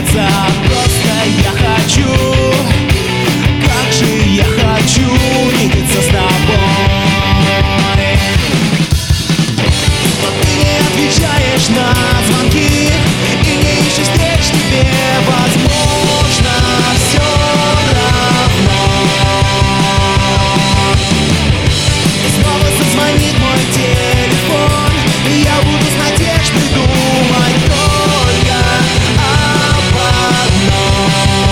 двигаться. Просто я хочу, как же я хочу видеться с тобой. Но ты не отвечаешь на звонки и не ищешь встреч, тебе возможно все равно. Снова зазвонит мой телефон, и я буду с надеждой думать только об одном.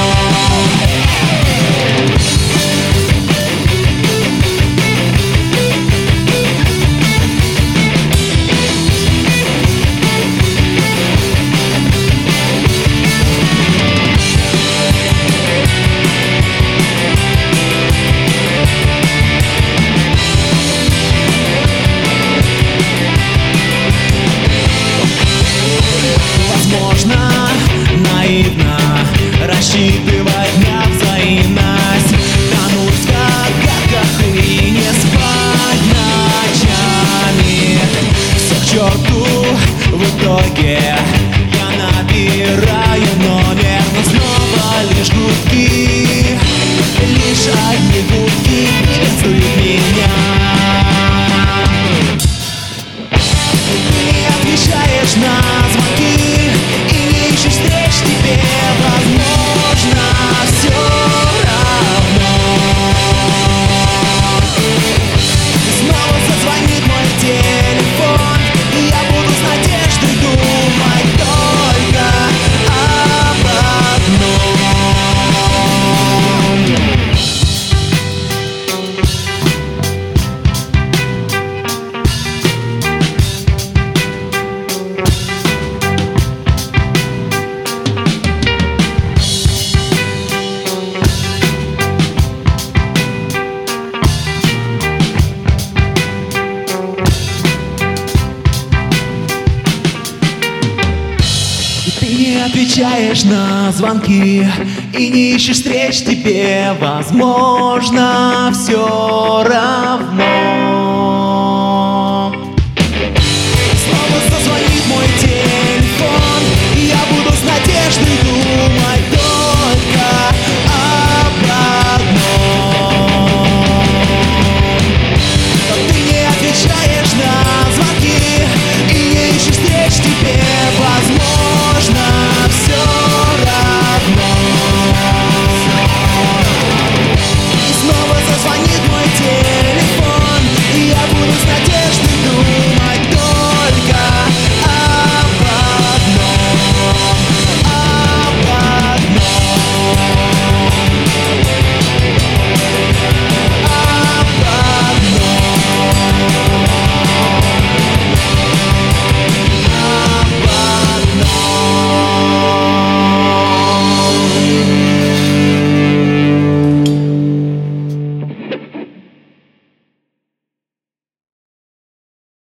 Возможно, наивно рассчитывать на взаимность, тонуть в загадках и не спать ночами. Все к черту в итоге, я набираю номер, но снова лишь гудки, лишь одни гудки приветствуют меня. Ты не отвечаешь на звонки и не ищешь встреч, тебе возможно все равно. Снова зазвонит мой телефон, и я буду с надеждой думать только об одном. Ты не отвечаешь на звонки и не ищешь встреч, тебе возможно все равно.